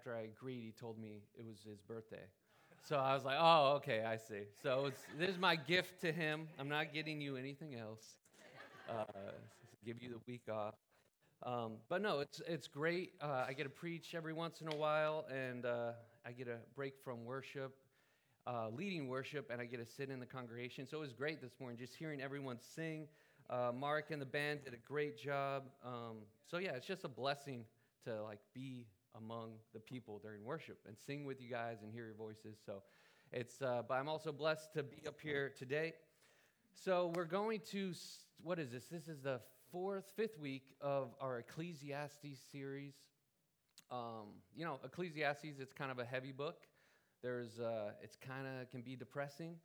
after I agreed, he told me it was his birthday. So I was like, oh, okay, I see. So this is my gift to him. I'm not getting you anything else. Uh, give you the week off. But no, it's great. I get to preach every once in a while, and I get a break from worship, leading worship, and I get to sit in the congregation. So it was great this morning, just hearing everyone sing. Mark and the band did a great job. So yeah, it's just a blessing to like be among the people during worship and sing with you guys and hear your voices. So it's, but I'm also blessed to be up here today. So we're going to, what is this? This is the fifth week of our Ecclesiastes series. Ecclesiastes, it's kind of a heavy book. It's kind of can be depressing.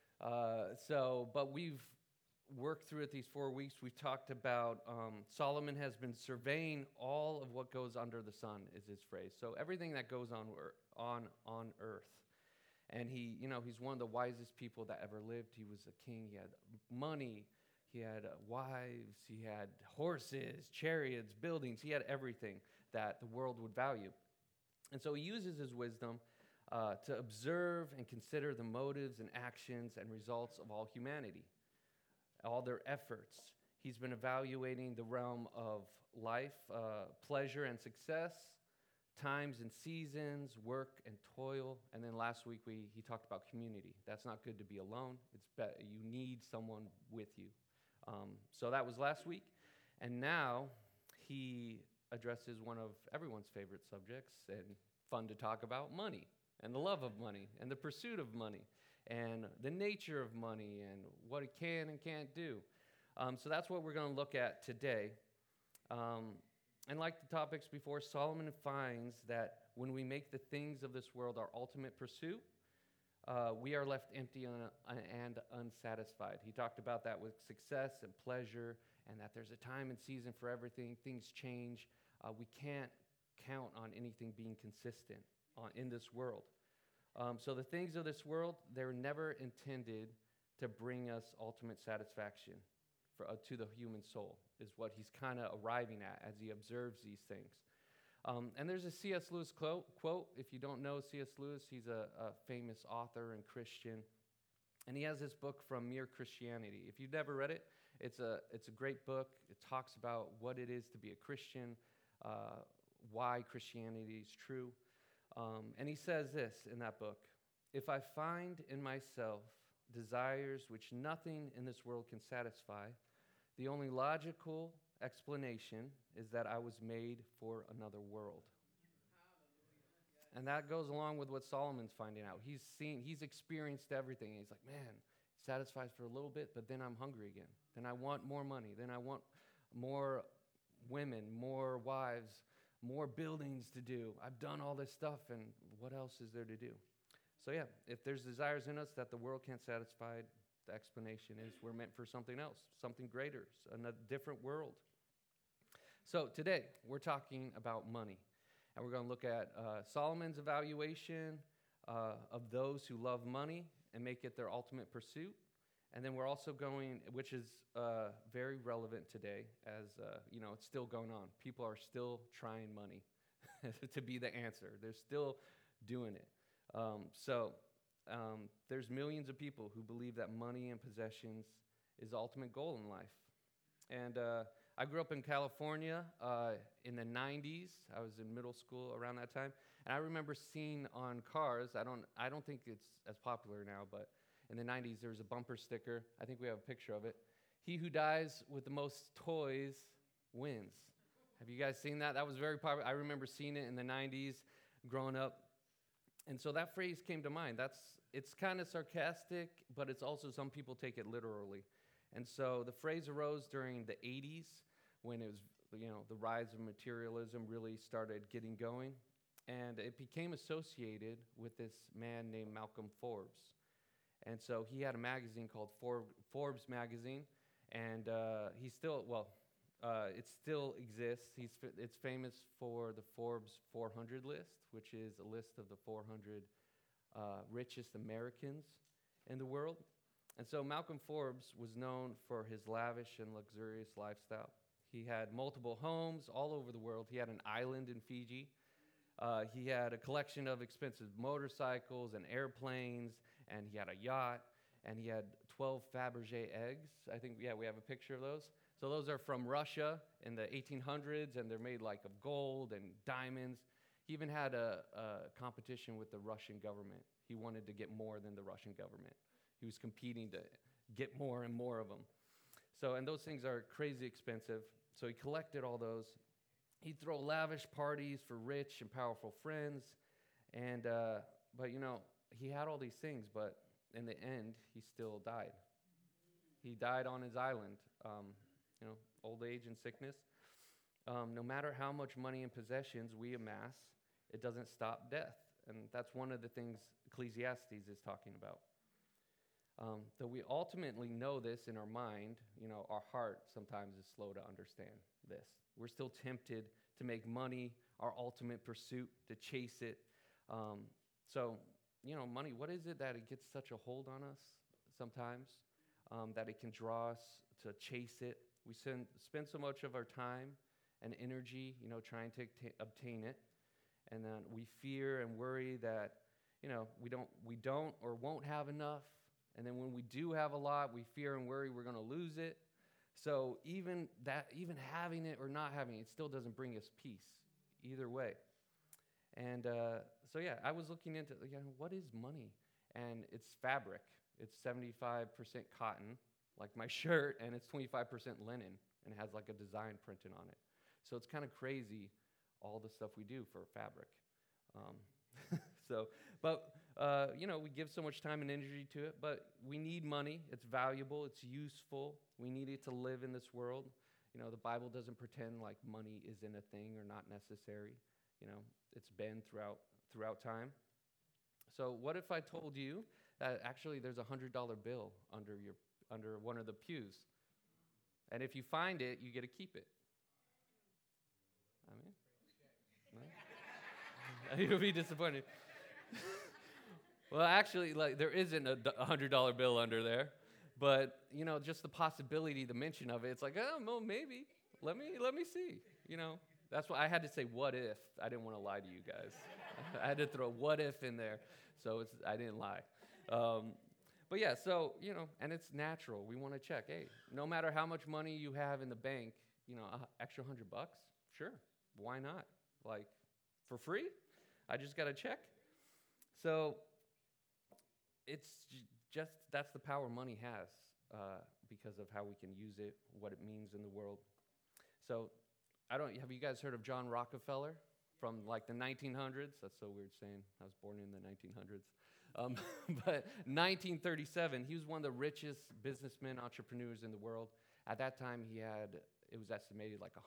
But we've worked through it these 4 weeks. We've talked about Solomon has been surveying all of what goes under the sun, is his phrase. So everything that goes on earth. And he's one of the wisest people that ever lived. He was a king. He had money. He had wives. He had horses, chariots, buildings. He had everything that the world would value. And so he uses his wisdom to observe and consider the motives and actions and results of all humanity, all their efforts. He's been evaluating the realm of life, pleasure and success, times and seasons, work and toil. And then last week he talked about community. That's not good to be alone. You need someone with you. So that was last week. And now he addresses one of everyone's favorite subjects and fun to talk about, money and the love of money and the pursuit of money and the nature of money and what it can and can't do. So that's what we're going to look at today. And like the topics before, Solomon finds that when we make the things of this world our ultimate pursuit, we are left empty and unsatisfied. He talked about that with success and pleasure, and that there's a time and season for everything. Things change. We can't count on anything being consistent in this world. So the things of this world, they're never intended to bring us ultimate satisfaction to the human soul, is what he's kind of arriving at as he observes these things. And there's a C.S. Lewis quote. If you don't know C.S. Lewis, he's a famous author and Christian. And he has this book, From Mere Christianity. If you've never read it, it's a great book. It talks about what it is to be a Christian, why Christianity is true. And he says this in that book: if I find in myself desires which nothing in this world can satisfy, the only logical explanation is that I was made for another world. And that goes along with what Solomon's finding out. He's experienced everything. He's like, man, satisfies for a little bit, but then I'm hungry again. Then I want more money. Then I want more women, more wives, more buildings to do. I've done all this stuff, and what else is there to do? So yeah, if there's desires in us that the world can't satisfy, the explanation is we're meant for something else, something greater, a different world. So today, we're talking about money. And we're going to look at Solomon's evaluation of those who love money and make it their ultimate pursuit. And then we're also going, which is very relevant today, as it's still going on. People are still trying money to be the answer. They're still doing it. There's millions of people who believe that money and possessions is the ultimate goal in life. And I grew up in California in the 90s. I was in middle school around that time. And I remember seeing on cars, I don't think it's as popular now, but in the 90s there was a bumper sticker. I think we have a picture of it. He who dies with the most toys wins. Have you guys seen that? That was very popular. I remember seeing it in the 90s growing up. And so that phrase came to mind. It's kind of sarcastic, but it's also, some people take it literally. And so the phrase arose during the 80s when it was, the rise of materialism really started getting going. And it became associated with this man named Malcolm Forbes. And so he had a magazine called Forbes magazine, and it still exists. It's famous for the Forbes 400 list, which is a list of the 400 richest Americans in the world. And so Malcolm Forbes was known for his lavish and luxurious lifestyle. He had multiple homes all over the world. He had an island in Fiji. He had a collection of expensive motorcycles and airplanes, and he had a yacht, and he had 12 Fabergé eggs. I think, yeah, we have a picture of those. So those are from Russia in the 1800s, and they're made like of gold and diamonds. He even had a competition with the Russian government. He wanted to get more than the Russian government. He was competing to get more and more of them. So, and those things are crazy expensive. So he collected all those. He'd throw lavish parties for rich and powerful friends. And, but he had all these things, but in the end, he still died. He died on his island, old age and sickness. No matter how much money and possessions we amass, it doesn't stop death. And that's one of the things Ecclesiastes is talking about. Though we ultimately know this in our mind, our heart sometimes is slow to understand this. We're still tempted to make money our ultimate pursuit, to chase it. Money, what is it that it gets such a hold on us sometimes, that it can draw us to chase it? We spend so much of our time and energy, trying to obtain it. And then we fear and worry that, we don't or won't have enough. And then when we do have a lot, we fear and worry we're going to lose it. So even having it or not having it still doesn't bring us peace either way. And I was looking into, what is money? And it's fabric. It's 75% cotton, like my shirt, and it's 25% linen, and it has like a design printed on it. So it's kind of crazy, all the stuff we do for fabric. We give so much time and energy to it, but we need money. It's valuable. It's useful. We need it to live in this world. The Bible doesn't pretend like money isn't a thing or not necessary. It's been throughout time. So what if I told you that actually there's a $100 bill under one of the pews, and if you find it, you get to keep it? No? You'll be disappointed. Well, actually, there isn't a $100 bill under there, but just the possibility, the mention of it, it's like, oh, well, maybe. Let me see. That's why I had to say what if. I didn't want to lie to you guys. I had to throw what if in there, so I didn't lie. And it's natural. We want to check. Hey, no matter how much money you have in the bank, extra $100, sure, why not? Like, for free? I just got to check. So it's just that's the power money has because of how we can use it, what it means in the world. So have you guys heard of John Rockefeller from like the 1900s? That's so weird saying I was born in the 1900s. But 1937, he was one of the richest businessmen, entrepreneurs in the world. At that time, it was estimated like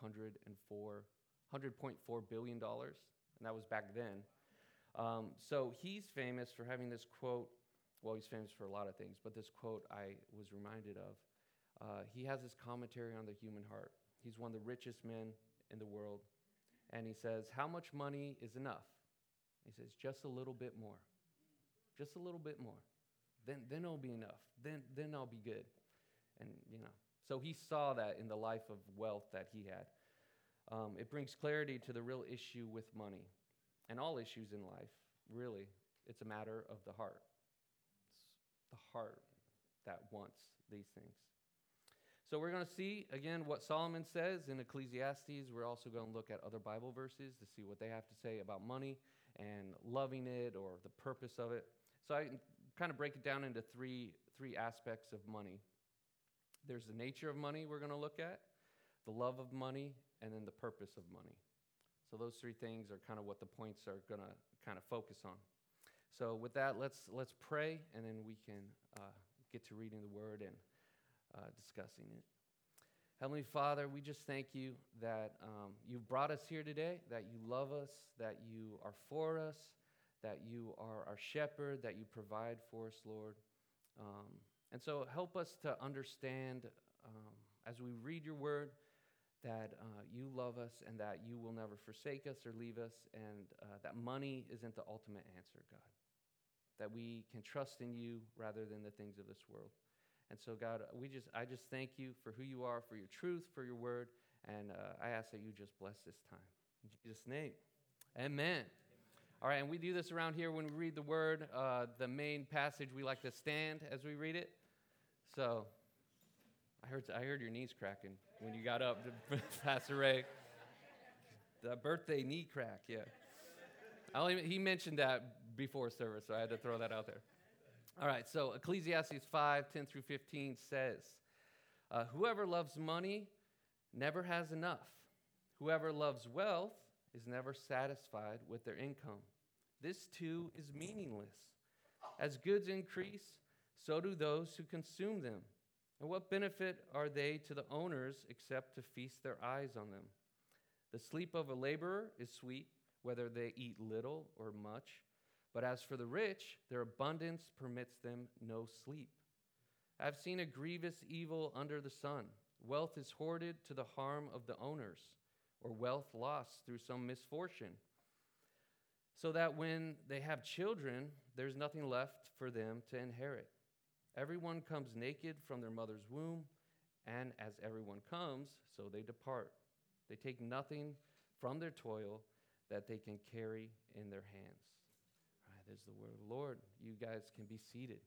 $100.4 billion, and that was back then. So he's famous for having this quote. Well, he's famous for a lot of things, but this quote I was reminded of. He has this commentary on the human heart. He's one of the richest men in the world, and he says, how much money is enough? He says, just a little bit more. Just a little bit more. Then it'll be enough. Then I'll be good. And, so he saw that in the life of wealth that he had. It brings clarity to the real issue with money and all issues in life. Really, it's a matter of the heart. It's the heart that wants these things. So we're going to see, again, what Solomon says in Ecclesiastes. We're also going to look at other Bible verses to see what they have to say about money and loving it or the purpose of it. So I kind of break it down into three aspects of money. There's the nature of money we're going to look at, the love of money, and then the purpose of money. So those three things are kind of what the points are going to kind of focus on. So with that, let's pray, and then we can get to reading the Word and discussing it. Heavenly Father, we just thank you that you've brought us here today, that you love us, that you are for us, that you are our shepherd, that you provide for us, Lord. And so help us to understand as we read your word that you love us and that you will never forsake us or leave us, and that money isn't the ultimate answer, God. That we can trust in you rather than the things of this world. And so, God, I just thank you for who you are, for your truth, for your word, and I ask that you just bless this time. In Jesus' name, amen. All right, and we do this around here when we read the word. The main passage, we like to stand as we read it. So I heard your knees cracking when you got up, Pastor Ray. The birthday knee crack, yeah. He mentioned that before service, so I had to throw that out there. All right, so Ecclesiastes 5:10-15 says, whoever loves money never has enough. Whoever loves wealth is never satisfied with their income. This too is meaningless. As goods increase, so do those who consume them. And what benefit are they to the owners except to feast their eyes on them? The sleep of a laborer is sweet, whether they eat little or much. But as for the rich, their abundance permits them no sleep. I've seen a grievous evil under the sun. Wealth is hoarded to the harm of the owners, or wealth lost through some misfortune, so that when they have children, there's nothing left for them to inherit. Everyone comes naked from their mother's womb, and as everyone comes, so they depart. They take nothing from their toil that they can carry in their hands. All right, there's the word of the Lord. You guys can be seated.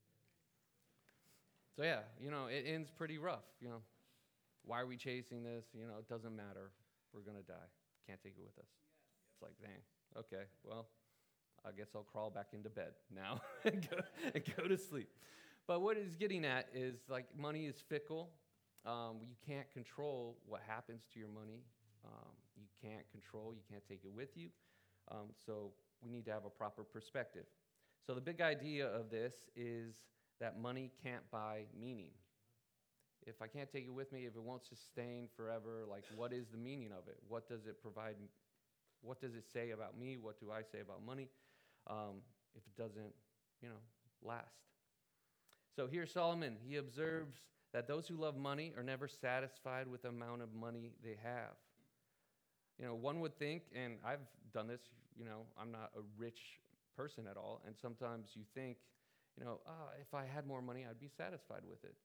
So yeah, it ends pretty rough. Why are we chasing this? It doesn't matter. We're going to die. Can't take it with us. It's like, dang, okay, well, I guess I'll crawl back into bed now and go to sleep. But what he's getting at is, like, money is fickle. You can't control what happens to your money. You can't take it with you. So we need to have a proper perspective. So the big idea of this is that money can't buy meaning. If I can't take it with me, if it won't sustain forever, like, what is the meaning of it? What does it provide? What does it say about me? What do I say about money if it doesn't, last? So here Solomon, he observes that those who love money are never satisfied with the amount of money they have. One would think, and I've done this, I'm not a rich person at all, and sometimes you think, if I had more money, I'd be satisfied with it.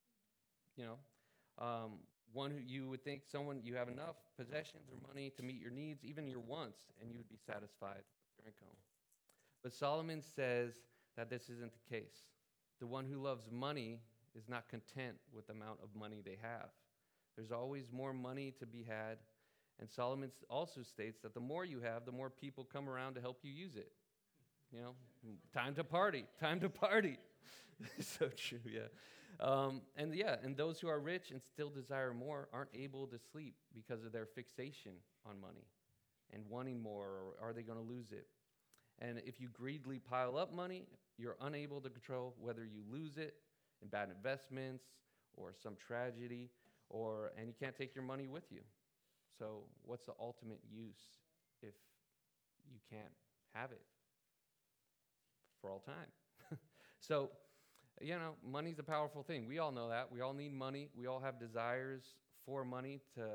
One who you would think you have enough possessions or money to meet your needs, even your wants, and you would be satisfied with your income. But Solomon says that this isn't the case. The one who loves money is not content with the amount of money they have. There's always more money to be had. And Solomon also states that the more you have, the more people come around to help you use it. Time to party. So true, yeah. And those who are rich and still desire more aren't able to sleep because of their fixation on money and wanting more, or are they going to lose it? And if you greedily pile up money, you're unable to control whether you lose it in bad investments or some tragedy, and you can't take your money with you. So what's the ultimate use if you can't have it for all time? So, money's a powerful thing. We all know that. We all need money. We all have desires for money to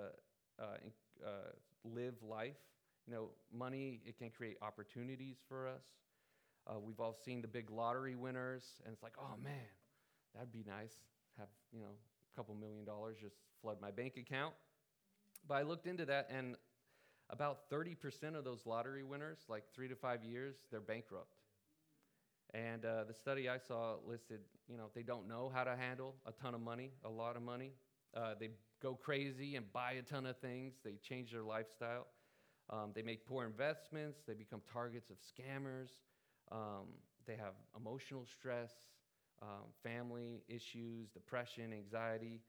live life. Money, it can create opportunities for us. We've all seen the big lottery winners, and it's like, oh, man, that'd be nice. Have, a couple $1 million just flood my bank account. But I looked into that, and about 30% of those lottery winners, like 3 to 5 years, they're bankrupt. And the study I saw listed, they don't know how to handle a ton of money, a lot of money. They go crazy and buy a ton of things. They change their lifestyle. They make poor investments. They become targets of scammers. They have emotional stress, family issues, depression, anxiety.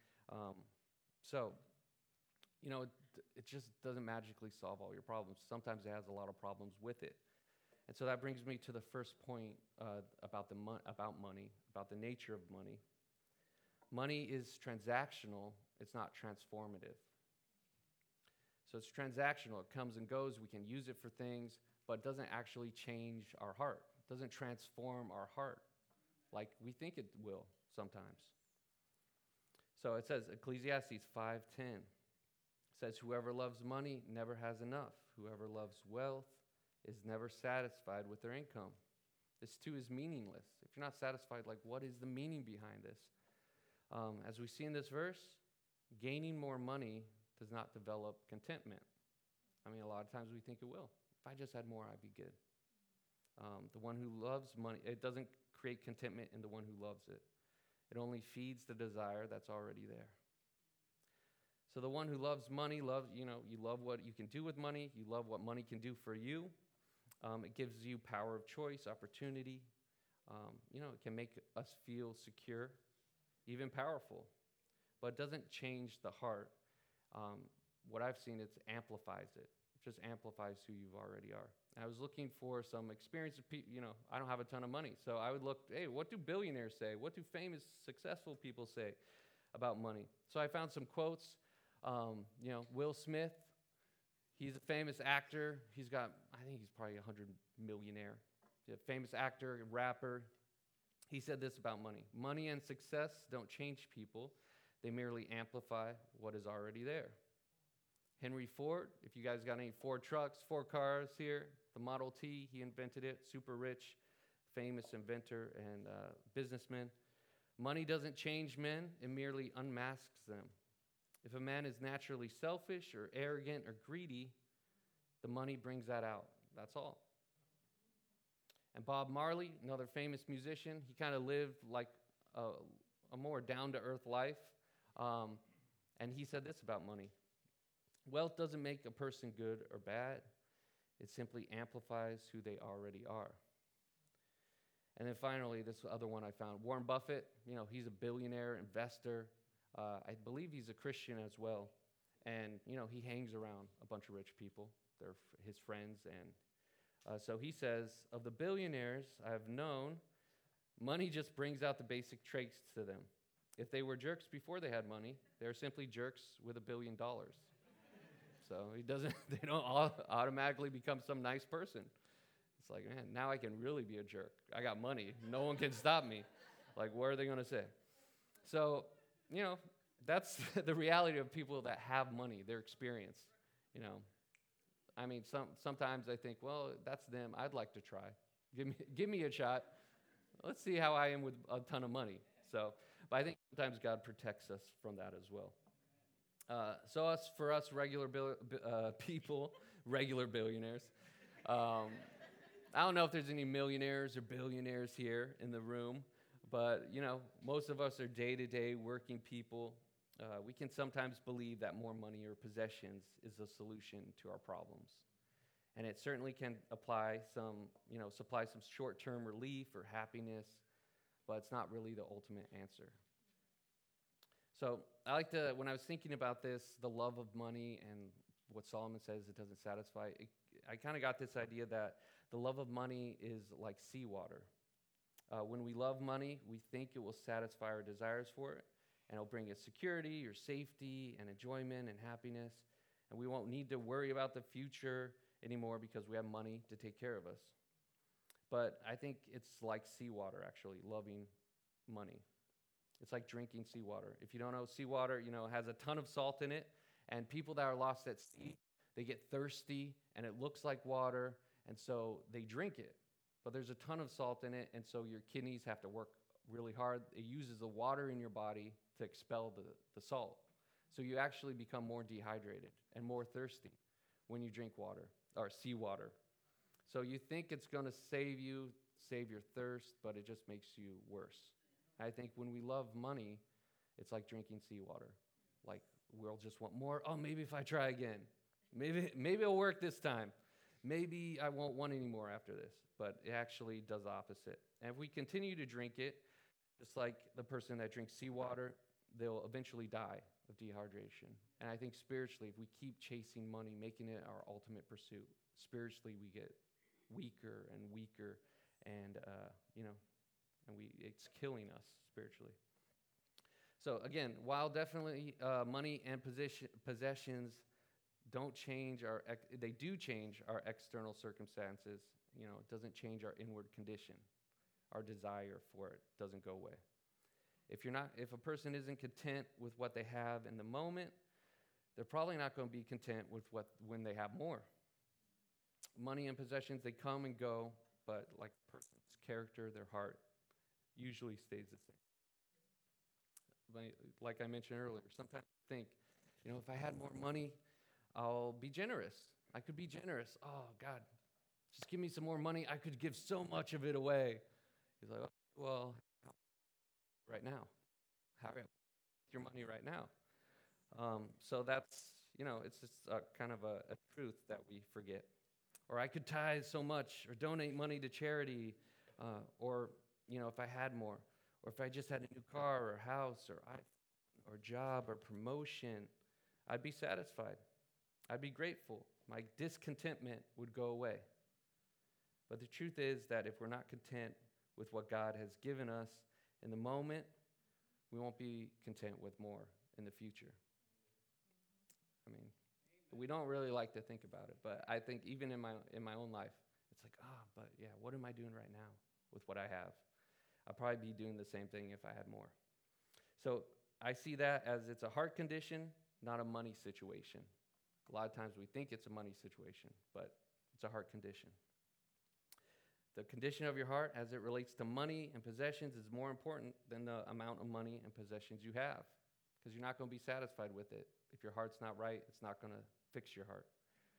It just doesn't magically solve all your problems. Sometimes it has a lot of problems with it. And so that brings me to the first point about money, about the nature of money. Money is transactional. It's not transformative. So it's transactional. It comes and goes. We can use it for things, but it doesn't actually change our heart. It doesn't transform our heart like we think it will sometimes. So it says, Ecclesiastes 5:10 says, whoever loves money never has enough. Whoever loves wealth is never satisfied with their income. This too is meaningless. If you're not satisfied, like, what is the meaning behind this? As we see in this verse, gaining more money does not develop contentment. I mean, a lot of times we think it will. if I just had more, I'd be good. The one who loves money, it doesn't create contentment in the one who loves it. It only feeds the desire that's already there. So the one who loves money, you love what you can do with money. You love what money can do for you. It gives you power of choice, opportunity. It can make us feel secure, even powerful. But it doesn't change the heart. What I've seen, it amplifies it. It just amplifies who you already are. I was looking for some experience of people. I don't have a ton of money. So I would look, hey, what do billionaires say? What do famous, successful people say about money? So I found some quotes. Will Smith, he's a famous actor. I think he's probably a 100 millionaire. He's a famous actor, rapper. He said this about money. Money and success don't change people. They merely amplify what is already there. Henry Ford, if you guys got any Ford trucks, Ford cars here, the Model T, he invented it, super rich, famous inventor and businessman. Money doesn't change men, it merely unmasks them. If a man is naturally selfish or arrogant or greedy, the money brings that out. That's all. And Bob Marley, another famous musician, he kind of lived like a more down-to-earth life. And he said this about money. Wealth doesn't make a person good or bad. It simply amplifies who they already are. And then finally, this other one I found, Warren Buffett, he's a billionaire, investor. I believe he's a Christian as well. And, he hangs around a bunch of rich people. They're his friends. And so he says, of the billionaires I have known, money just brings out the basic traits to them. If they were jerks before they had money, they're simply jerks with $1 billion. So they don't automatically become some nice person. It's like, man, now I can really be a jerk. I got money. No one can stop me. Like, what are they going to say? So, that's the reality of people that have money, their experience. I mean, sometimes I think, well, that's them. I'd like to try. Give me a shot. Let's see how I am with a ton of money. So, but I think sometimes God protects us from that as well. So for us regular people, regular billionaires, I don't know if there's any millionaires or billionaires here in the room, but, most of us are day-to-day working people. We can sometimes believe that more money or possessions is a solution to our problems. And it certainly can supply some short-term relief or happiness, but it's not really the ultimate answer. So I like to, when I was thinking about this, the love of money and what Solomon says it doesn't satisfy, I kind of got this idea that the love of money is like seawater. When we love money, we think it will satisfy our desires for it, and it'll bring us security or safety and enjoyment and happiness, and we won't need to worry about the future anymore because we have money to take care of us. But I think it's like seawater, actually, loving money. It's like drinking seawater. If you don't know, seawater, has a ton of salt in it, and people that are lost at sea, they get thirsty, and it looks like water, and so they drink it. But there's a ton of salt in it, and so your kidneys have to work really hard. It uses the water in your body to expel the salt. So you actually become more dehydrated and more thirsty when you drink water, or seawater. So you think it's going to save your thirst, but it just makes you worse. I think when we love money, it's like drinking seawater. Like, we'll just want more. Oh, maybe if I try again. Maybe it'll work this time. Maybe I won't want any more after this. But it actually does the opposite. And if we continue to drink it, just like the person that drinks seawater, they'll eventually die of dehydration. And I think spiritually, if we keep chasing money, making it our ultimate pursuit, spiritually we get weaker and weaker, and it's killing us spiritually. So again, while definitely money and possessions they do change our external circumstances. It doesn't change our inward condition. Our desire for it doesn't go away. If a person isn't content with what they have in the moment, they're probably not going to be content with when they have more. Money and possessions, they come and go, but like a person's character, their heart, usually stays the same. Like I mentioned earlier, sometimes I think, if I had more money, I'll be generous. I could be generous. Oh, God, just give me some more money. I could give so much of it away. He's like, well, right now. Have your money right now. So that's, it's just kind of a truth that we forget. Or I could tithe so much or donate money to charity, or, if I had more, or if I just had a new car or house or iPhone or job or promotion, I'd be satisfied. I'd be grateful. My discontentment would go away. But the truth is that if we're not content with what God has given us in the moment, we won't be content with more in the future. I mean, we don't really like to think about it, but I think even in my own life, it's like, but yeah, what am I doing right now with what I have? I'll probably be doing the same thing if I had more. So I see that as it's a heart condition, not a money situation. A lot of times we think it's a money situation, but it's a heart condition. The condition of your heart as it relates to money and possessions is more important than the amount of money and possessions you have, because you're not going to be satisfied with it. If your heart's not right, it's not going to fix your heart.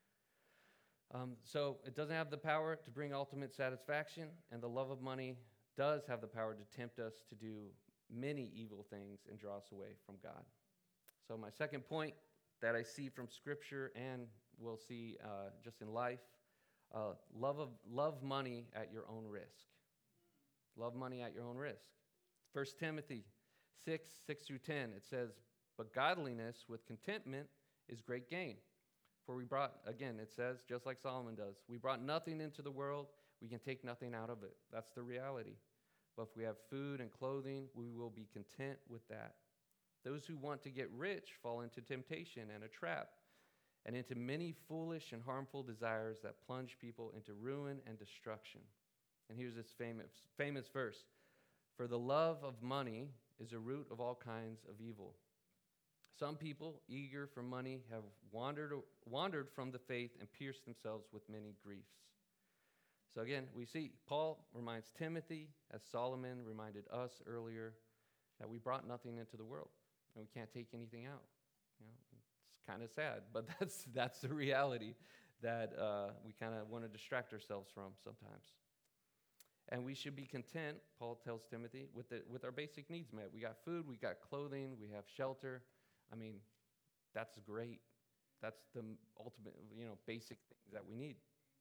So it doesn't have the power to bring ultimate satisfaction, and the love of money does have the power to tempt us to do many evil things and draw us away from God. So my second point that I see from Scripture and we'll see just in life, love money at your own risk. Love money at your own risk. 1 Timothy 6:6-10, it says, "But godliness with contentment is great gain. For we brought," again, it says, just like Solomon does, "we brought nothing into the world, we can take nothing out of it." That's the reality. But if we have food and clothing, we will be content with that. Those who want to get rich fall into temptation and a trap, and into many foolish and harmful desires that plunge people into ruin and destruction. And here's this famous verse. "For the love of money is a root of all kinds of evil." Some people, eager for money, have wandered from the faith and pierced themselves with many griefs. So again, we see Paul reminds Timothy, as Solomon reminded us earlier, that we brought nothing into the world, and we can't take anything out. It's kind of sad, but that's the reality that we kind of want to distract ourselves from sometimes. And we should be content, Paul tells Timothy, with our basic needs met. We got food, we got clothing, we have shelter. I mean, that's great. That's the ultimate, basic things that we need.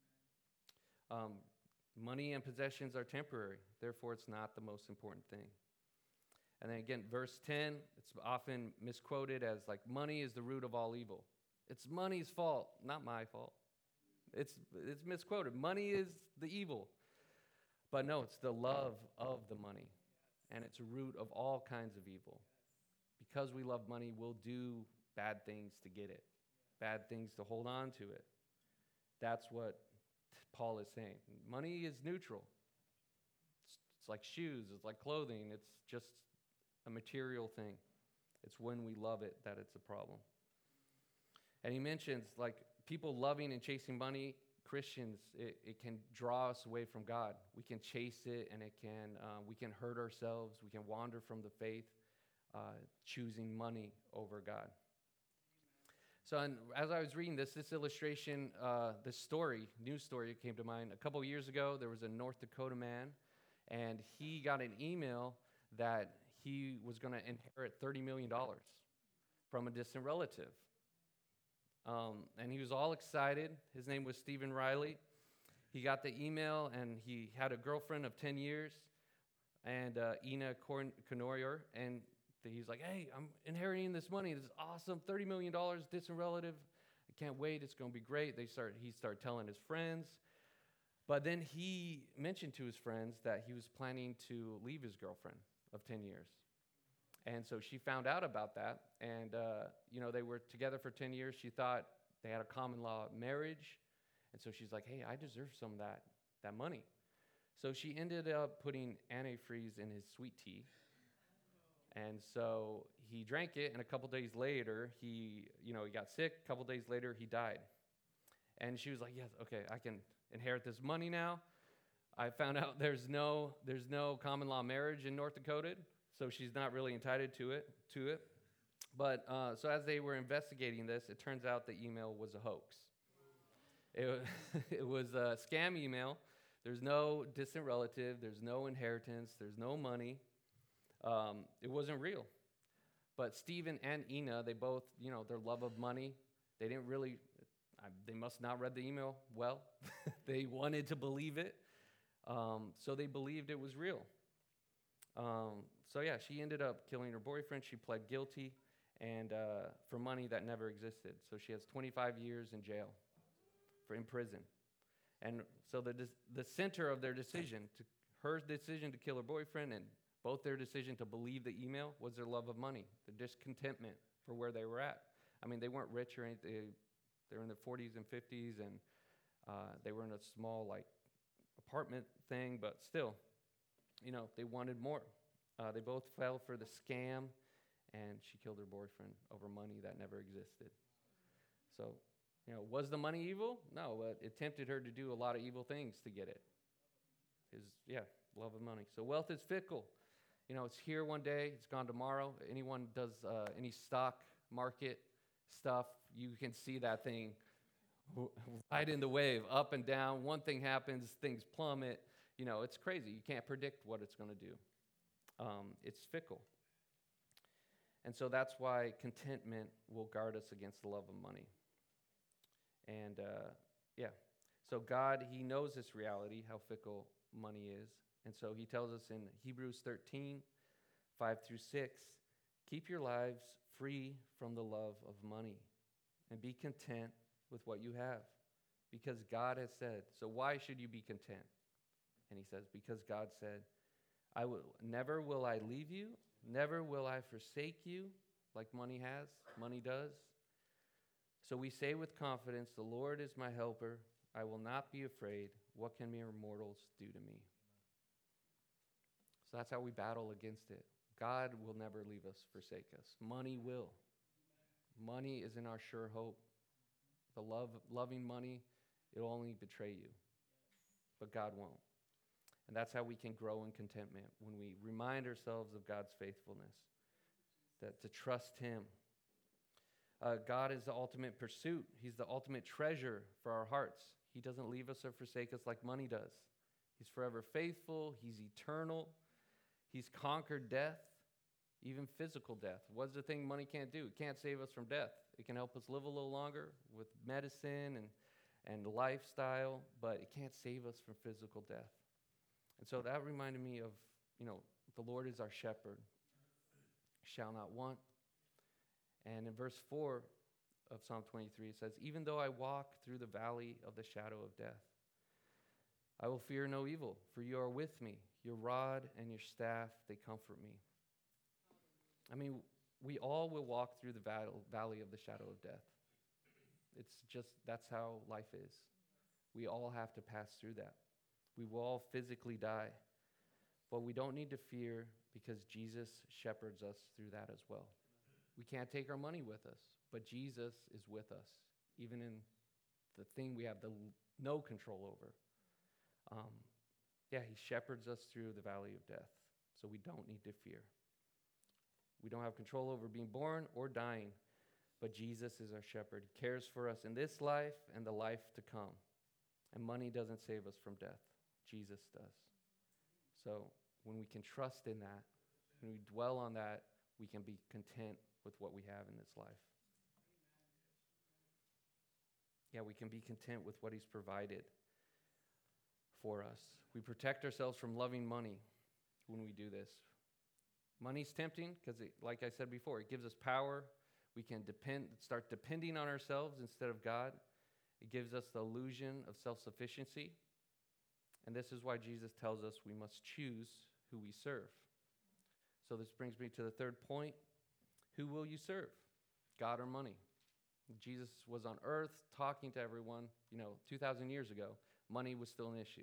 Money and possessions are temporary. Therefore, it's not the most important thing. And then again, verse 10, it's often misquoted as like, money is the root of all evil. It's money's fault, not my fault. It's misquoted. Money is the evil. But no, it's the love of the money. And it's a root of all kinds of evil. Because we love money, we'll do bad things to get it. Bad things to hold on to it. That's what Paul is saying. Money is neutral. It's like shoes. It's like clothing. It's just a material thing. It's when we love it that it's a problem. And he mentions like people loving and chasing money, Christians, it can draw us away from God. We can chase it, and we can hurt ourselves. We can wander from the faith, choosing money over God. So as I was reading this illustration, this news story came to mind. A couple years ago, there was a North Dakota man, and he got an email that he was going to inherit $30 million from a distant relative. And he was all excited. His name was Stephen Riley. He got the email, and he had a girlfriend of 10 years, and Ina Conorier, and he's like, "Hey, I'm inheriting this money. This is awesome, $30 million, distant relative. I can't wait. It's going to be great." He started telling his friends. But then he mentioned to his friends that he was planning to leave his girlfriend of 10 years. And so she found out about that, and they were together for 10 years. She thought they had a common law marriage, and so she's like, "Hey, I deserve some of that money." So she ended up putting antifreeze in his sweet tea, and so he drank it, and a couple days later, he got sick. A couple days later, he died. And she was like, "Yes, okay, I can inherit this money now." I found out there's no common law marriage in North Dakota, so she's not really entitled to it. But so as they were investigating this, it turns out the email was a hoax. It, it was a scam email. There's no distant relative. There's no inheritance. There's no money. It wasn't real. But Stephen and Ina, they both, their love of money, they didn't really, they must not read the email well. They wanted to believe it. So they believed it was real. So yeah, she ended up killing her boyfriend. She pled guilty and for money that never existed. So she has 25 years in jail, in prison. And so the center of their decision, her decision to kill her boyfriend and both their decision to believe the email was their love of money, their discontentment for where they were at. I mean, they weren't rich or anything. They were in their 40s and 50s, and they were in a small, apartment thing, but still, they wanted more. They both fell for the scam, and she killed her boyfriend over money that never existed. So, was the money evil? No, but it tempted her to do a lot of evil things to get it. Love of money. So wealth is fickle. It's here one day, it's gone tomorrow. Anyone does any stock market stuff, you can see that thing right in the wave, up and down. One thing happens, things plummet. It's crazy. You can't predict what it's going to do. It's fickle. And so that's why contentment will guard us against the love of money. And so God, he knows this reality, how fickle money is. And so he tells us in Hebrews 13, 5 through 6, keep your lives free from the love of money and be content with what you have, because God has said. So why should you be content? And he says, because God said, never will I leave you, never will I forsake you, like money does. So we say with confidence, the Lord is my helper. I will not be afraid. What can mere mortals do to me? So that's how we battle against it. God will never leave us, forsake us. Money will. Money isn't our sure hope. The loving money, it'll only betray you. But God won't. And that's how we can grow in contentment, when we remind ourselves of God's faithfulness, that to trust him. God is the ultimate pursuit. He's the ultimate treasure for our hearts. He doesn't leave us or forsake us like money does. He's forever faithful. He's eternal. He's conquered death, even physical death. What's the thing money can't do? It can't save us from death. It can help us live a little longer with medicine and lifestyle, but it can't save us from physical death. And so that reminded me of, the Lord is our shepherd, shall not want. And in verse 4 of Psalm 23, it says, even though I walk through the valley of the shadow of death, I will fear no evil, for you are with me. Your rod and your staff, they comfort me. I mean, we all will walk through the valley of the shadow of death. It's just, that's how life is. We all have to pass through that. We will all physically die. But we don't need to fear, because Jesus shepherds us through that as well. We can't take our money with us, but Jesus is with us, even in the thing we have no control over. He shepherds us through the valley of death, so we don't need to fear. We don't have control over being born or dying, but Jesus is our shepherd. He cares for us in this life and the life to come. And money doesn't save us from death. Jesus does. So when we can trust in that, when we dwell on that, we can be content with what we have in this life. We can be content with what he's provided for us. We protect ourselves from loving money when we do this. Money's tempting because, like I said before, it gives us power. We can start depending on ourselves instead of God. It gives us the illusion of self-sufficiency. And this is why Jesus tells us we must choose who we serve. So this brings me to the third point. Who will you serve? God or money? Jesus was on earth talking to everyone, 2,000 years ago. Money was still an issue.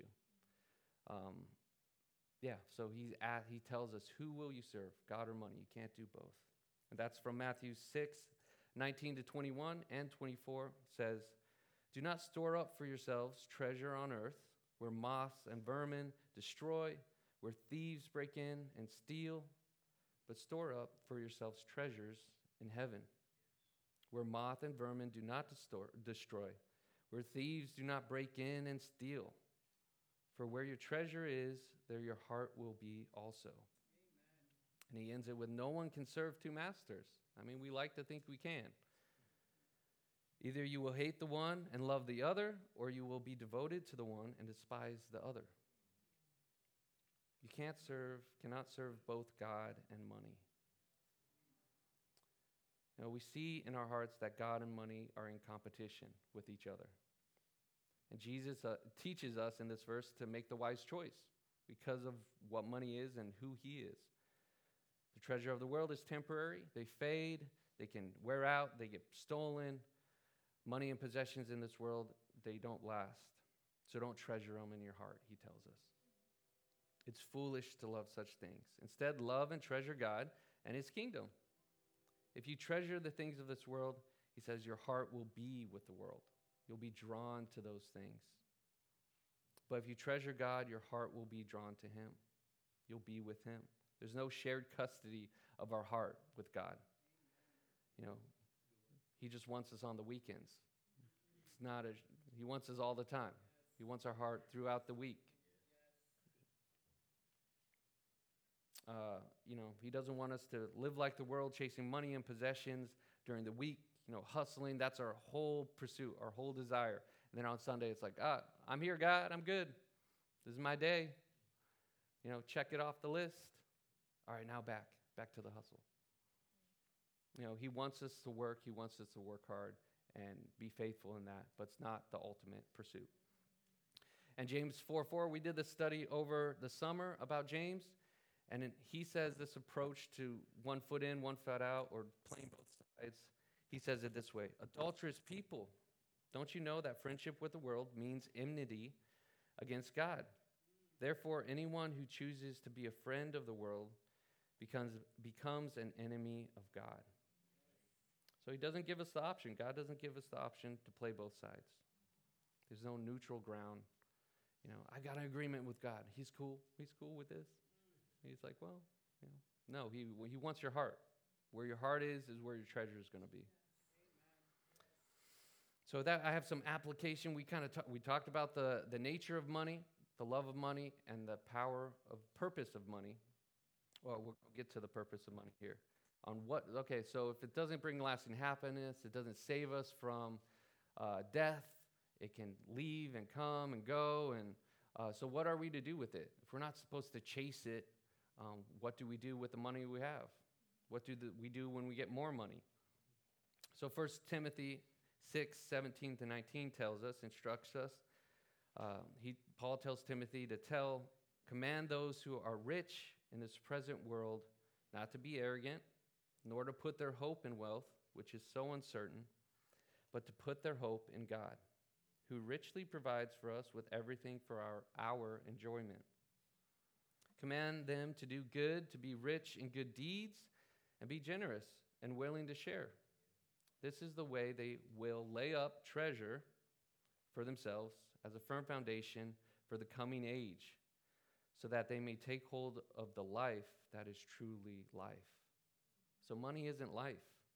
So he tells us, who will you serve, God or money? You can't do both. And that's from Matthew 6, 19 to 21 and 24 says, do not store up for yourselves treasure on earth, where moths and vermin destroy, where thieves break in and steal, but store up for yourselves treasures in heaven, where moth and vermin do not destroy, where thieves do not break in and steal. For where your treasure is, there your heart will be also. Amen. And he ends it with, no one can serve two masters. I mean, we like to think we can. Either you will hate the one and love the other, or you will be devoted to the one and despise the other. You cannot serve both God and money. You know, we see in our hearts that God and money are in competition with each other. And Jesus teaches us in this verse to make the wise choice because of what money is and who he is. The treasure of the world is temporary. They fade. They can wear out. They get stolen. Money and possessions in this world, they don't last. So don't treasure them in your heart, he tells us. It's foolish to love such things. Instead, love and treasure God and his kingdom. If you treasure the things of this world, he says, your heart will be with the world. You'll be drawn to those things. But if you treasure God, your heart will be drawn to him. You'll be with him. There's no shared custody of our heart with God. You know, he just wants us on the weekends. He wants us all the time. He wants our heart throughout the week. He doesn't want us to live like the world, chasing money and possessions during the week, hustling. That's our whole pursuit, our whole desire. And then on Sunday, it's like, I'm here, God, I'm good. This is my day. Check it off the list. All right, now back to the hustle. He wants us to work. He wants us to work hard and be faithful in that, but it's not the ultimate pursuit. And James 4:4, we did this study over the summer about James, and he says this approach to one foot in, one foot out, or playing both sides. He says it this way: adulterous people, don't you know that friendship with the world means enmity against God? Therefore, anyone who chooses to be a friend of the world becomes an enemy of God. So he doesn't give us the option. God doesn't give us the option to play both sides. There's no neutral ground. I got an agreement with God. He's cool. He's cool with this. He's like, well, no, he wants your heart. Where your heart is where your treasure is going to be. So that I have some application. We talked about the nature of money, the love of money, and the power of purpose of money. Well, we'll get to the purpose of money here. So if it doesn't bring lasting happiness, it doesn't save us from death, it can leave and come and go. And so what are we to do with it? If we're not supposed to chase it, what do we do with the money we have? What do we do when we get more money? So 1 Timothy 6:17-19 instructs us. Paul tells Timothy to command those who are rich in this present world not to be arrogant, nor to put their hope in wealth, which is so uncertain, but to put their hope in God, who richly provides for us with everything for our enjoyment. Command them to do good, to be rich in good deeds, and be generous and willing to share. This is the way they will lay up treasure for themselves as a firm foundation for the coming age, so that they may take hold of the life that is truly life. So money isn't life.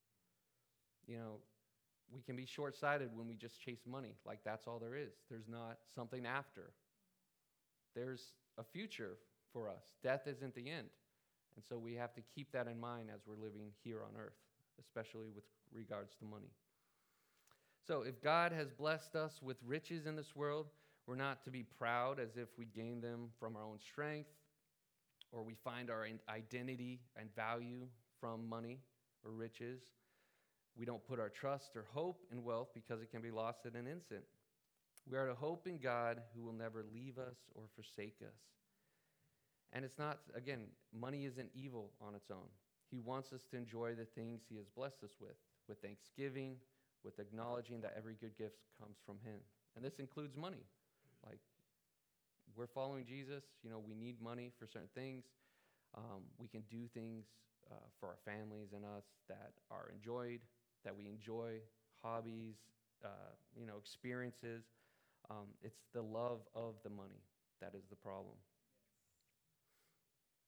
We can be short-sighted when we just chase money, like that's all there is. There's not something after. There's a future for us. Death isn't the end. And so we have to keep that in mind as we're living here on earth, especially with regards to money. So if God has blessed us with riches in this world, we're not to be proud as if we gain them from our own strength, or we find our identity and value from money or riches. We don't put our trust or hope in wealth because it can be lost in an instant. We are to hope in God, who will never leave us or forsake us. And it's not, again, money isn't evil on its own. He wants us to enjoy the things he has blessed us with thanksgiving, with acknowledging that every good gift comes from him. And this includes money. Like, we're following Jesus. We need money for certain things. We can do things for our families and us that are enjoyed, that we enjoy, hobbies, experiences. It's the love of the money that is the problem.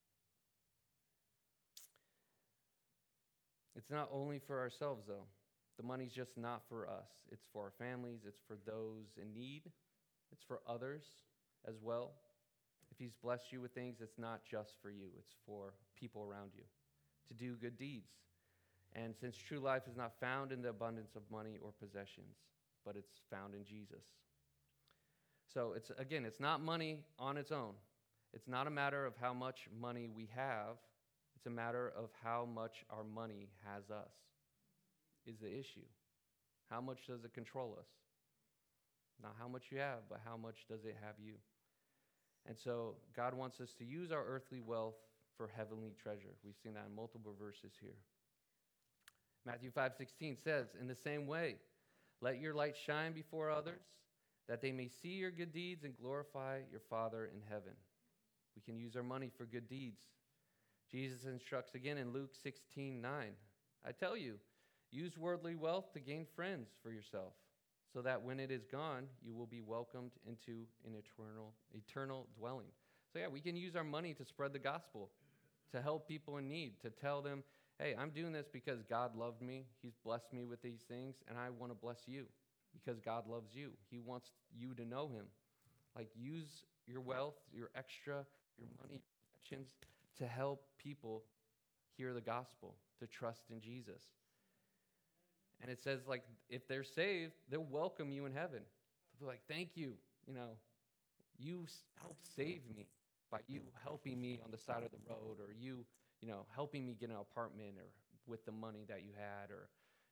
It's not only for ourselves, though. The money's just not for us. It's for our families. It's for those in need. It's for others as well. If he's blessed you with things, it's not just for you. It's for people around you to do good deeds. And since true life is not found in the abundance of money or possessions, but it's found in Jesus. So it's not money on its own. It's not a matter of how much money we have. It's a matter of how much our money has us is the issue. How much does it control us? Not how much you have, but how much does it have you? And so God wants us to use our earthly wealth for heavenly treasure. We've seen that in multiple verses here. Matthew 5:16 says, in the same way, let your light shine before others, that they may see your good deeds and glorify your Father in heaven. We can use our money for good deeds. Jesus instructs again in Luke 16:9. I tell you, use worldly wealth to gain friends for yourself, so that when it is gone, you will be welcomed into an eternal dwelling. So yeah, we can use our money to spread the gospel, to help people in need, to tell them, hey, I'm doing this because God loved me. He's blessed me with these things, and I want to bless you because God loves you. He wants you to know him. Like, use your wealth, your extra, your money, your possessions to help people hear the gospel, to trust in Jesus. And it says, like, if they're saved, they'll welcome you in heaven. They'll be like, thank you. You helped save me by you helping me on the side of the road, or you helping me get an apartment, or with the money that you had, or,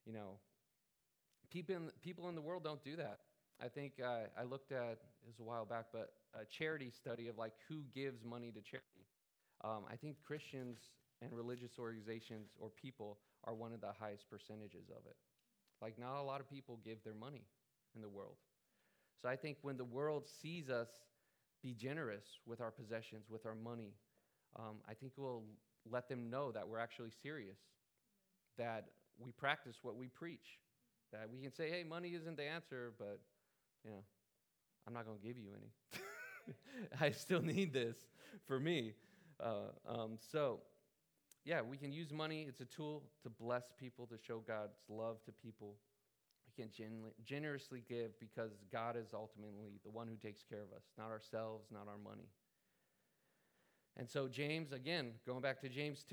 people in the world don't do that. I think I looked at, it was a while back, but a charity study of like who gives money to charity. I think Christians and religious organizations or people are one of the highest percentages of it. Like, not a lot of people give their money in the world. So I think when the world sees us be generous with our possessions, with our money, I think we'll let them know that we're actually serious, that we practice what we preach, that we can say, hey, money isn't the answer, but, I'm not going to give you any. I still need this for me. We can use money. It's a tool to bless people, to show God's love to people. We can generously give because God is ultimately the one who takes care of us, not ourselves, not our money. And so James, again, going back to James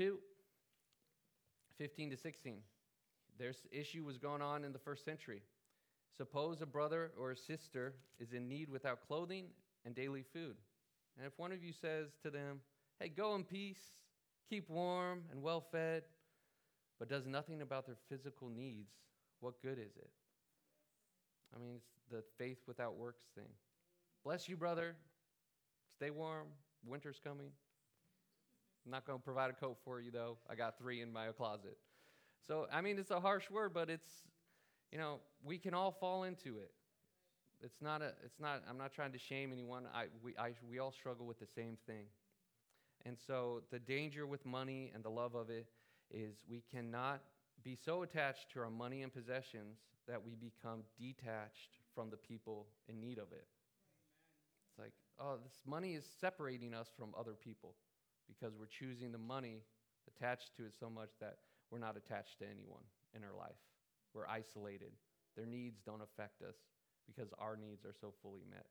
2:15-16, this issue was going on in the first century. Suppose a brother or a sister is in need without clothing and daily food. And if one of you says to them, hey, go in peace, keep warm and well fed, but does nothing about their physical needs, what good is it? I mean, it's the faith without works thing. Bless you, brother. Stay warm. Winter's coming. I'm not going to provide a coat for you, though. I got 3 in my closet. So, I mean, it's a harsh word, but it's, we can all fall into it. I'm not trying to shame anyone. We all struggle with the same thing. And so the danger with money and the love of it is we cannot be so attached to our money and possessions that we become detached from the people in need of it. It's like, this money is separating us from other people because we're choosing the money attached to it so much that we're not attached to anyone in our life. We're isolated. Their needs don't affect us because our needs are so fully met.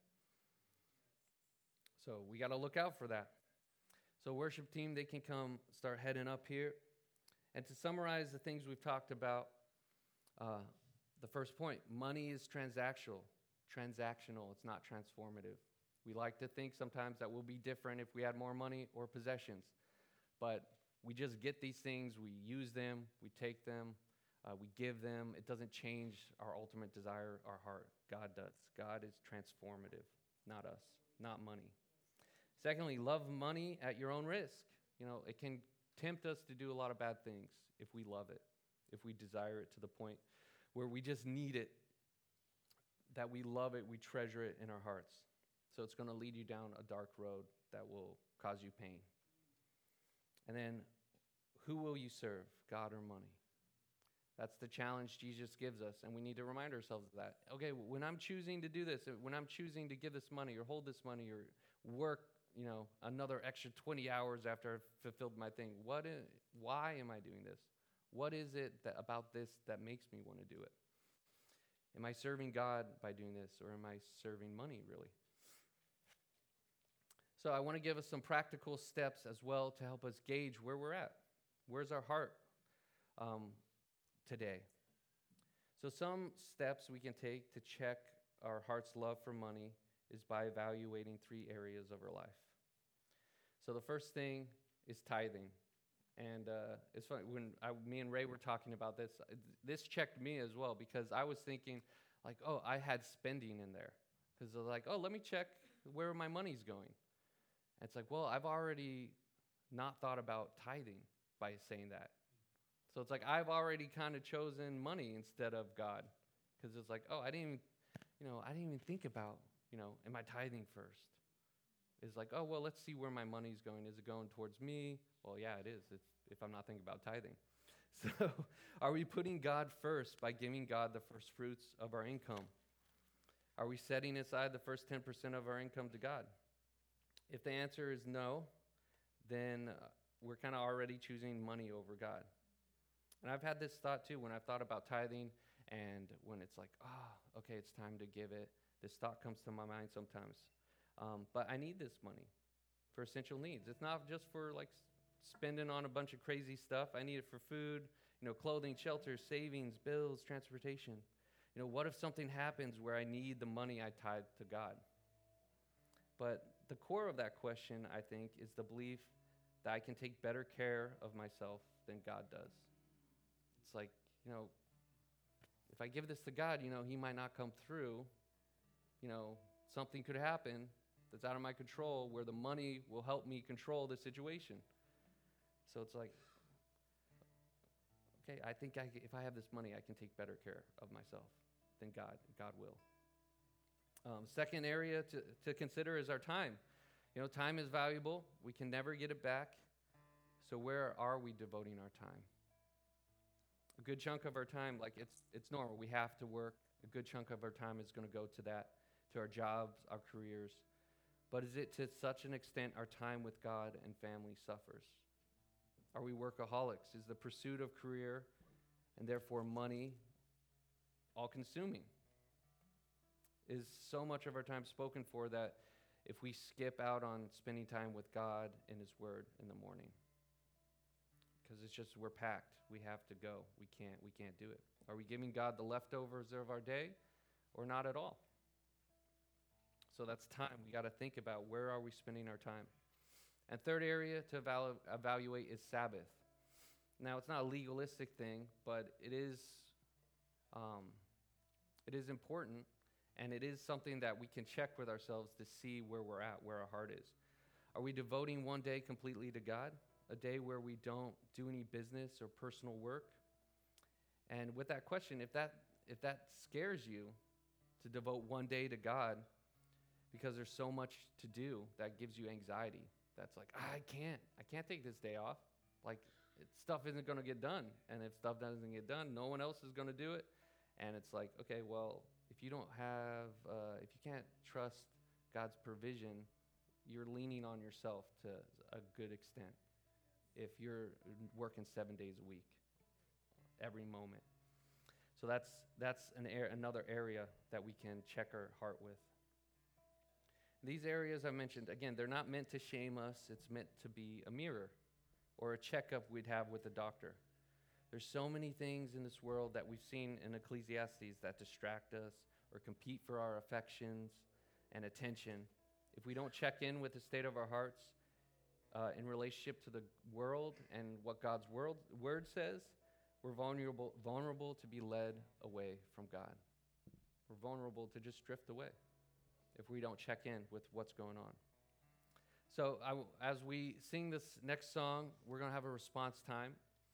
So we got to look out for that. So worship team, they can come start heading up here. And to summarize the things we've talked about, the first point, money is transactional. It's not transformative. We like to think sometimes that we'll be different if we had more money or possessions. But we just get these things, we use them, we take them, we give them. It doesn't change our ultimate desire, our heart. God does. God is transformative, not us, not money. Secondly, love money at your own risk. It can tempt us to do a lot of bad things if we love it, if we desire it to the point where we just need it, that we love it, we treasure it in our hearts. So it's going to lead you down a dark road that will cause you pain. And then, who will you serve, God or money? That's the challenge Jesus gives us, and we need to remind ourselves of that. Okay, when I'm choosing to do this, when I'm choosing to give this money or hold this money or work, another extra 20 hours after I've fulfilled my thing, why am I doing this? What is it about this that makes me want to do it? Am I serving God by doing this, or am I serving money, really? So I want to give us some practical steps as well to help us gauge where we're at. Where's our heart today? So some steps we can take to check our heart's love for money is by evaluating 3 areas of our life. So the first thing is tithing. And it's funny, when me and Ray were talking about this, this checked me as well, because I was thinking, like, oh, I had spending in there. Because I was like, oh, let me check where my money's going. And it's like, well, I've already not thought about tithing by saying that. So it's like I've already kind of chosen money instead of God. Because it's like, oh, I didn't even think about, am I tithing first? It's like, oh, well, let's see where my money's going. Is it going towards me? Well, yeah, it is, if I'm not thinking about tithing. So are we putting God first by giving God the first fruits of our income? Are we setting aside the first 10% of our income to God? If the answer is no, then we're kind of already choosing money over God. And I've had this thought too when I've thought about tithing, and when it's like, okay, it's time to give it. This thought comes to my mind sometimes. But I need this money for essential needs. It's not just for like spending on a bunch of crazy stuff. I need it for food, clothing, shelter, savings, bills, transportation. What if something happens where I need the money I tithe to God? But the core of that question, I think, is the belief that I can take better care of myself than God does. It's like, if I give this to God, he might not come through. Something could happen that's out of my control where the money will help me control the situation. So it's like, okay, I think if I have this money, I can take better care of myself than God. God will. Second area to consider is our time. Time is valuable. We can never get it back. So where are we devoting our time? A good chunk of our time, like it's normal. We have to work. A good chunk of our time is going to go to that, to our jobs, our careers. But is it to such an extent our time with God and family suffers? Are we workaholics? Is the pursuit of career and therefore money all-consuming? Is so much of our time spoken for that if we skip out on spending time with God and His Word in the morning? Because it's just, we're packed. We have to go. We can't do it. Are we giving God the leftovers of our day or not at all? So that's time. We got to think about where are we spending our time. And third area to evaluate is Sabbath. Now, it's not a legalistic thing, but it is important, and it is something that we can check with ourselves to see where we're at, where our heart is. Are we devoting one day completely to God? A day where we don't do any business or personal work? And with that question, if that scares you to devote one day to God because there's so much to do that gives you anxiety, that's like, I can't take this day off. Like, stuff isn't going to get done. And if stuff doesn't get done, no one else is going to do it. And it's like, okay, well, if you can't trust God's provision, you're leaning on yourself to a good extent if you're working 7 days a week, every moment. So that's another area that we can check our heart with. These areas I mentioned, again, they're not meant to shame us. It's meant to be a mirror or a checkup we'd have with a doctor. There's so many things in this world that we've seen in Ecclesiastes that distract us or compete for our affections and attention. If we don't check in with the state of our hearts in relationship to the world and what God's word says, we're vulnerable to be led away from God. We're vulnerable to just drift away if we don't check in with what's going on. So as we sing this next song, we're going to have a response time.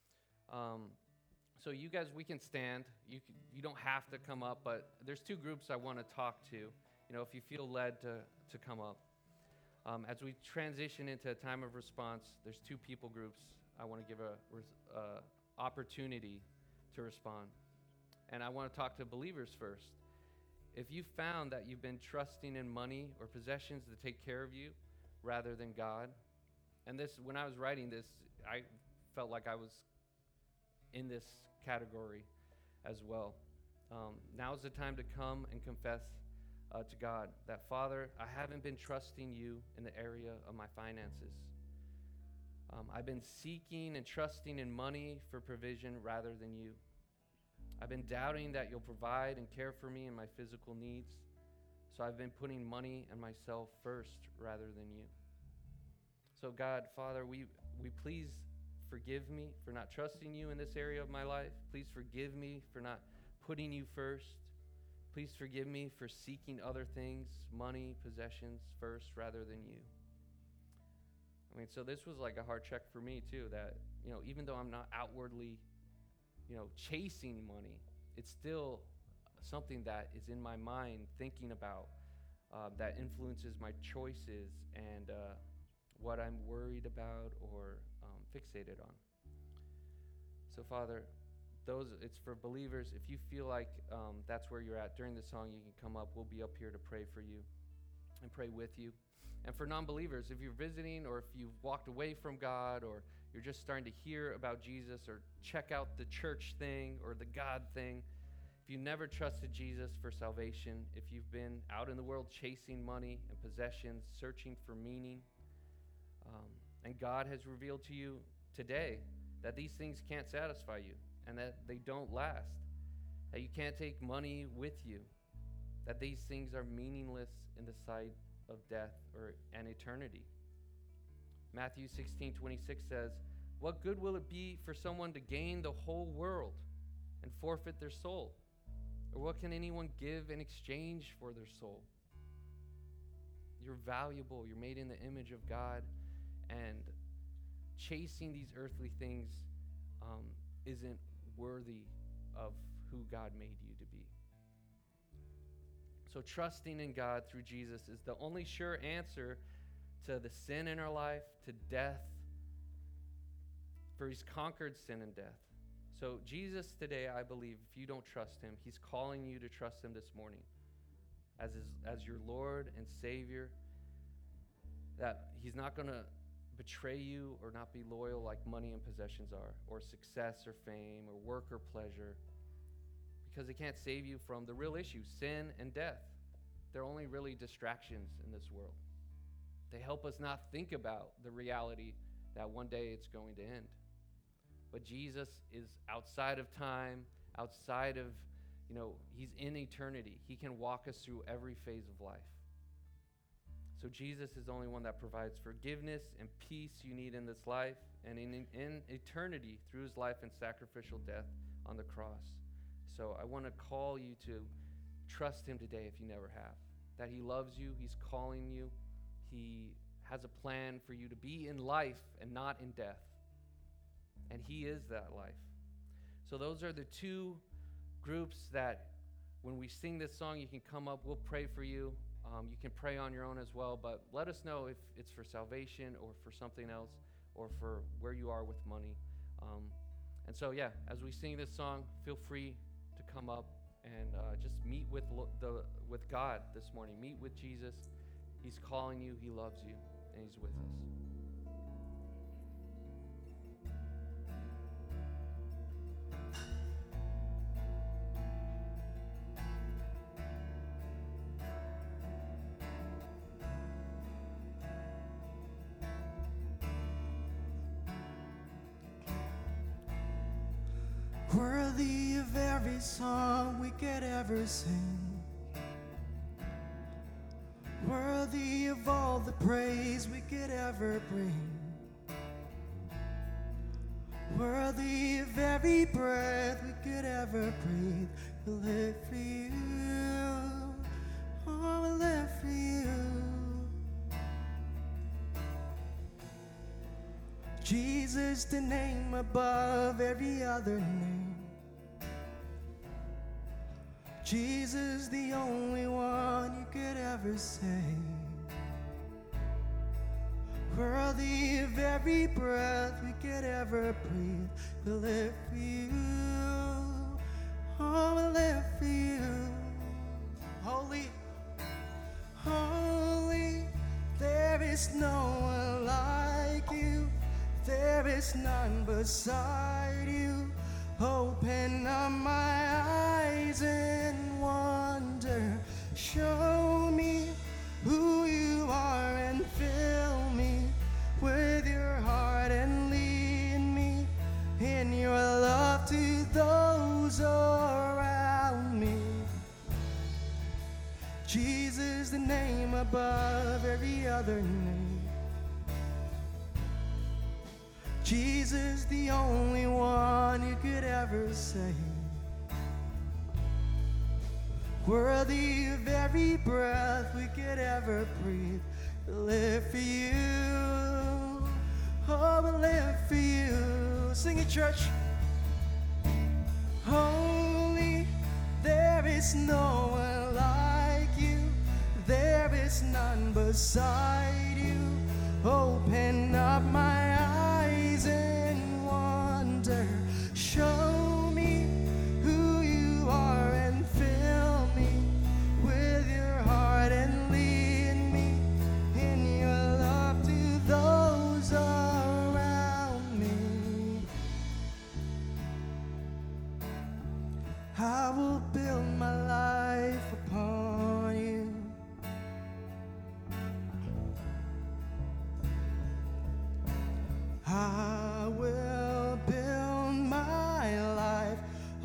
So you guys, we can stand. You don't have to come up, but there's 2 groups I want to talk to. If you feel led to come up. As we transition into a time of response, there's 2 people groups I want to give a opportunity to respond. And I want to talk to believers first. If you found that you've been trusting in money or possessions to take care of you rather than God, and this, when I was writing this, I felt like I was in this category as well. Now's the time to come and confess to God that, Father, I haven't been trusting you in the area of my finances. I've been seeking and trusting in money for provision rather than you. I've been doubting that you'll provide and care for me and my physical needs. So I've been putting money and myself first rather than you. So God, Father, we please forgive me for not trusting you in this area of my life. Please forgive me for not putting you first. Please forgive me for seeking other things, money, possessions first rather than you. I mean, so this was like a hard check for me too, that, even though I'm not outwardly, chasing money, it's still something that is in my mind thinking about, that influences my choices and what I'm worried about or fixated on. So Father, it's for believers. If you feel like that's where you're at during the song, you can come up. We'll be up here to pray for you and pray with you. And for non-believers, if you're visiting or if you've walked away from God or you're just starting to hear about Jesus or check out the church thing or the God thing, if you never trusted Jesus for salvation, if you've been out in the world chasing money and possessions, searching for meaning, and God has revealed to you today that these things can't satisfy you and that they don't last, that you can't take money with you, that these things are meaningless in the sight of death and eternity. Matthew 16:26 says, "What good will it be for someone to gain the whole world and forfeit their soul? Or what can anyone give in exchange for their soul?" You're valuable. You're made in the image of God. And chasing these earthly things isn't worthy of who God made you to be. So trusting in God through Jesus is the only sure answer to the sin in our life, to death, for he's conquered sin and death. So Jesus today, I believe, if you don't trust him, he's calling you to trust him this morning as your Lord and Savior, that he's not going to betray you or not be loyal like money and possessions are, or success or fame or work or pleasure, because it can't save you from the real issue, sin and death. They're only really distractions in this world. They help us not think about the reality that one day it's going to end. But Jesus is outside of time, outside of, he's in eternity. He can walk us through every phase of life. So Jesus is the only one that provides forgiveness and peace you need in this life and in eternity through his life and sacrificial death on the cross. So I want to call you to trust him today if you never have. That he loves you, he's calling you, he has a plan for you to be in life and not in death. And he is that life. So those are the two groups that when we sing this song, you can come up, we'll pray for you. You can pray on your own as well, but let us know if it's for salvation or for something else or for where you are with money. And so, as we sing this song, feel free to come up and just meet with God this morning. Meet with Jesus. He's calling you, he loves you, and he's with us. Worthy of every song we could ever sing, worthy of all the praise we could ever bring, worthy of every breath we could ever breathe. We live for you, oh, we live for you. Jesus, the name above every other name. Jesus, the only one you could ever save. Worthy of every breath we could ever breathe. We live for you, oh, we live for you. Holy, holy, there is no one like you. There is none beside you. Open up my eyes in wonder. Show me who you are and fill me with your heart and lead me in your love to those around me. Jesus, the name above every other name. Jesus, the only one you could ever save. Worthy of every breath we could ever breathe. We live for you. Oh, we live for you. Sing it, church. Holy, there is no one like you. There is none beside you. Open up my eyes in wonder. Show me who you are and fill me with your heart and lead me in your love to those around me. I will build my life upon you. I will build my life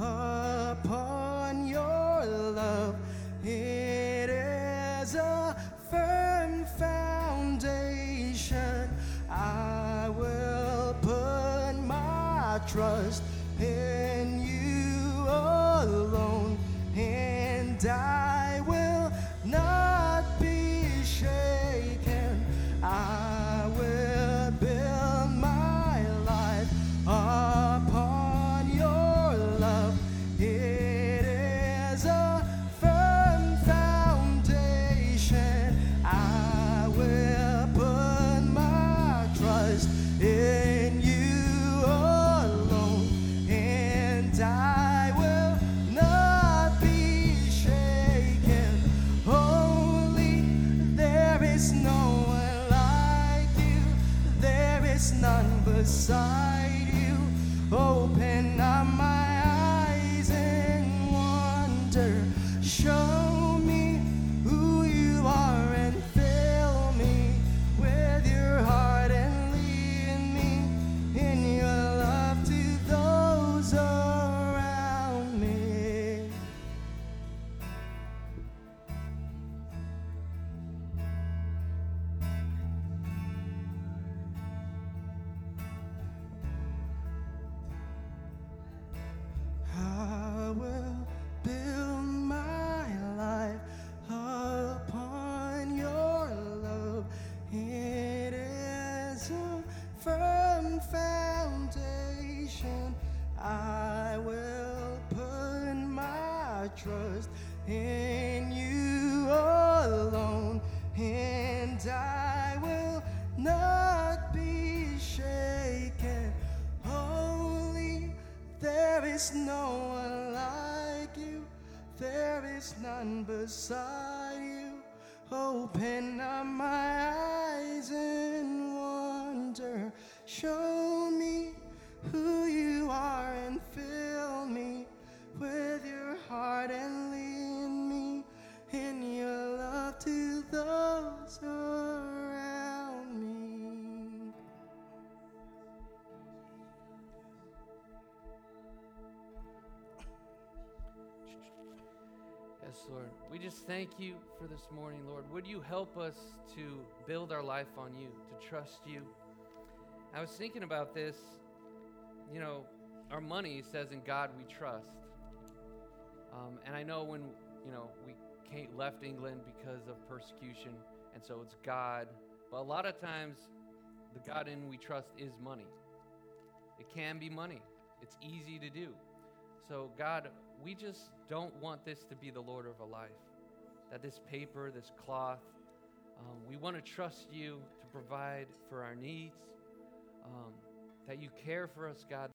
upon your love. It is a firm foundation. I will put my trust in you alone, and I will not be shaken. I will build my life upon your love. It is a firm foundation. I will put my trust in you alone, and I will not be shaken. Holy, there is no one like you. There is none beside you. Open up my eyes in wonder. Show me who you are and fill me with your heart and lead me in your love to those around me. I will build my life upon your love. It is a firm foundation. I will put my trust in you alone, and I will not be shaken. Holy, there is no one like you. There is none beside you. Open up my eyes in wonder. Show me who you are and fill me with your heart and lead me in your love to those around me. Yes, Lord. We just thank you for this morning, Lord. Would you help us to build our life on you, to trust you? I was thinking about this. You know, our money says in God we trust. And I know when, we left England because of persecution, and so it's God. But a lot of times, the God in we trust is money. It can be money. It's easy to do. So God, we just don't want this to be the Lord of our life. That this paper, this cloth, we want to trust you to provide for our needs, that you care for us, God,